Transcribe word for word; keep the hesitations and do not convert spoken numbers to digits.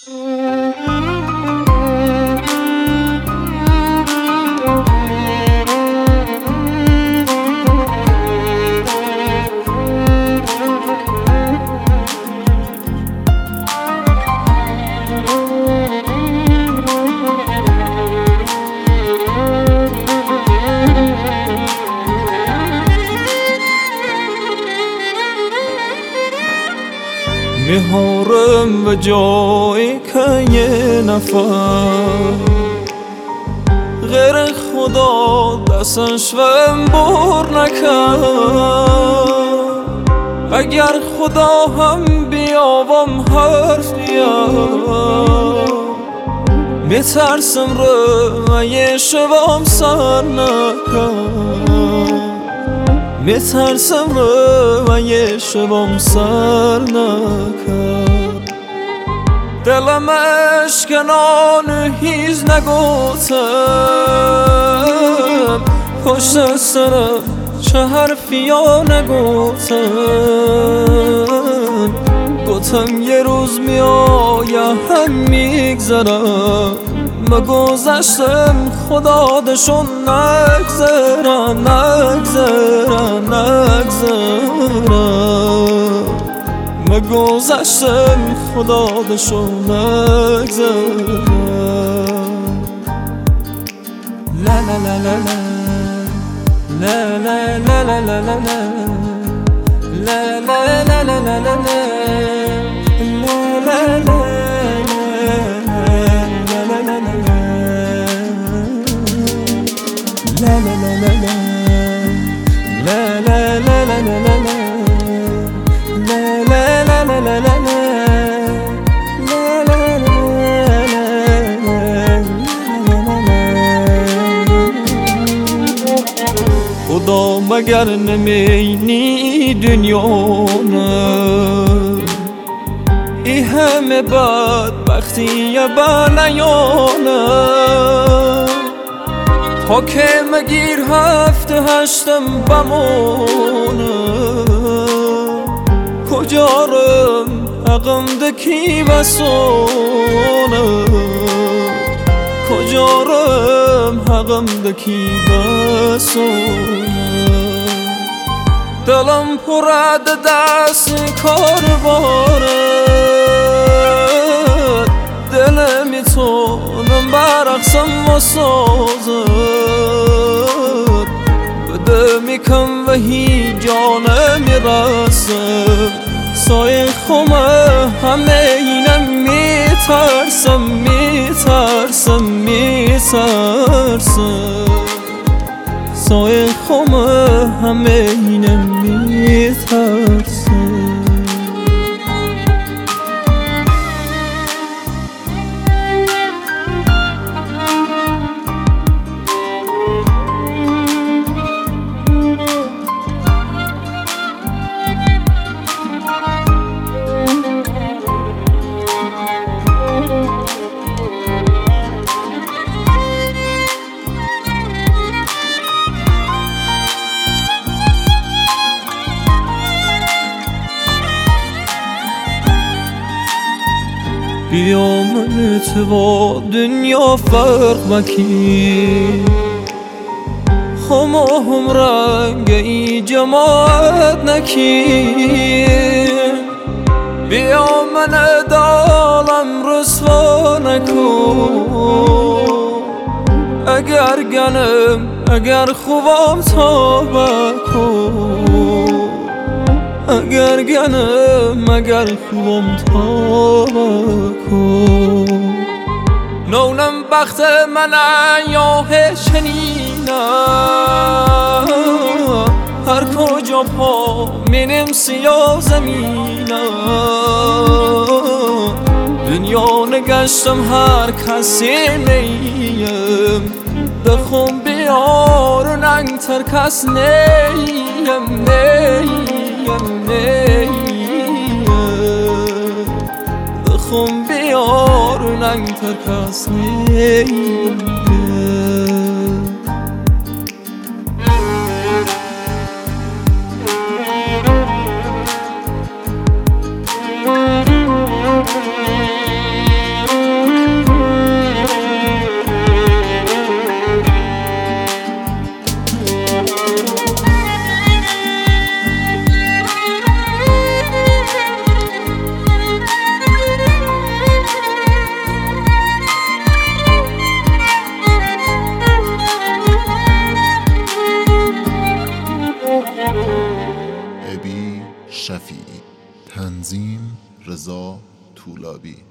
میهارم و جایی که یه نفر غیر خدا دستش وم بر نکرد. اگر خدا هم بیاوم حرف بیاد میترسم رو و یه شبام سر نکرد. میترسم رو و یه شبام سر نکرد. دلم اشکنان هیچ نگوتم پشت سرم چه حرفی ها نگوتم. گفتم یه روز میایم هم میگذرم مگذشتم خدا دشون نگذرم نگذرم نگذرم مگذشتم خدا دشون نگذرم. لا لا لا لا لا لا لا لا لا لا لا لا لا لا لا لا لا خدا مگر نمینی دنیا نه ای همه بدبختی بنیانه. تا که مگیر هفته هشتم بمونه کجارم حقم دکی بسونه کجارم حقم دکی بسونه. دلم پرد دست کار باره دل میتونم برقصم و سازم بده میکم و هی جانه میرسم سایه خمه همه اینم میترسم میترسم میترسم سایه خمه همه اینم میترسم. بیا من تو با دنیا فرق مکی همه هم رنگ ای جماعت نکی. بیا من دالم رسوا نکن اگر گنم اگر خوبم توبه کن اگر گنم اگر خوبم توبه کن. نونم بخت من ایاه شنینم هر کجا پا منم سیاه زمینم. دنیا نگشتم هر کسی نیم دخم بیار ننگ تر کس نیم نیم نیم دخم بیار ننگ تر کس نیم. شفیعی. تنظیم رضا طولابی.